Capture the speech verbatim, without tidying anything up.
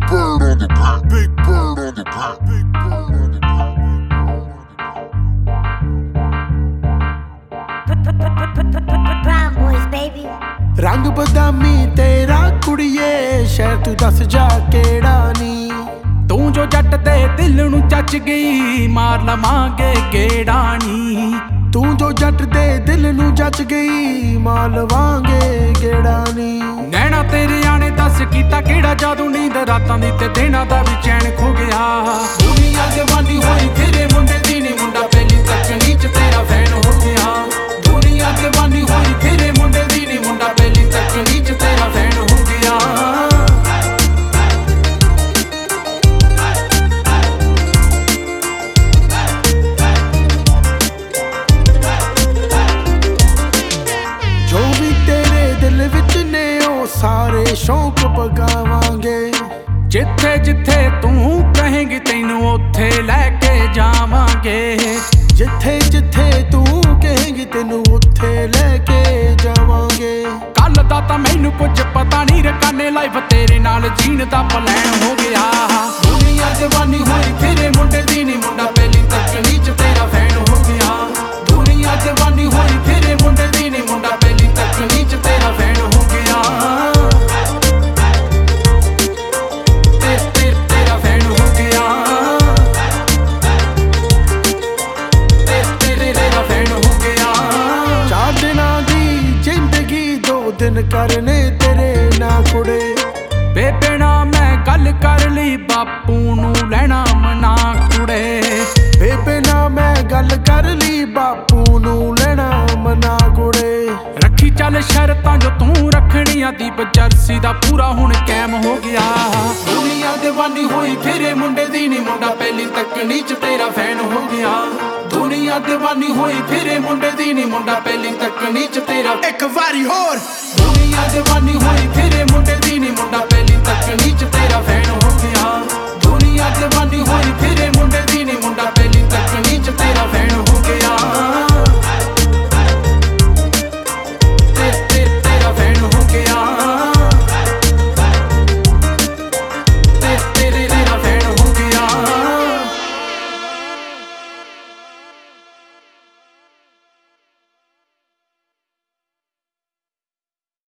bird on the beat. Big bird on the beat. Big bird on the beat. Brown boys, baby. रंग बदामी तेरा कुड़िए शहर तू दस जा केड़ा नी तू जो जट दे दिल नू चच गई मार लवांगे गेड़ा नी तू जो जट दे दिल नू जच गई मार लवांगे गेड़ा नी नैना तेरे आने दस कीता केड़ा जादू नींद रातां दी ते दिनां दा भी चैन खो गया दुनिया दीवानी होई तेरे मुंडे दी नी मुंडा पहली तक नीच तेरा फैन हो गया दुनिया दीवानी होई तेरे मुंडे दी नी मुंडा पहली तक नीच तेरा फैन हो गया जो भी तेरे दिल विच ने ओ सारे शौक पगावांगे जिथे जिथे तू कहेंगी तैनू ओथे लैके जावांगे जिथे जिथे तू कहेंगी तेनू उत्थे लेके जावांगे कल दा तां मैनू कुछ पता नहीं रकाने लाइफ तेरे नाल जीण दा प्लान हो गया दुनिया दीवानी होई तेरे मुंडे दी नी मुंडा पहली तक नीच तेरा फैन हो गया दुनिया दीवानी होई तेरे मुंडे दी नी मुंडा पहली तक नीच तेरा फैन हो गया ते, ते, तेरा फैन हो गया ते, तेरे तेरा फैन हो गया चार दिनां दी जिंदगी दो दिन करने तेरे ना कुड़े बेबे ना मैं गल कर ली बापू नू लेना मना कुड़े बेबे ना मैं गल कर ली बापू नू लेना मना कुड़े रखी चल शरतां जो तू रखनियां दीप जर्सी दा पूरा हुण कैम हो गया दुनिया दीवानी होई फिरे मुंडे दी नी मुंडा पहली तक नीच तेरा फैन हो गया दुनिया दीवानी होई फिरे मुंडे दी नी मुंडा पहली तक नीच तेरा एक वारी होर दुनिया दीवानी होई फिरे मुंडे दी नी मुंडा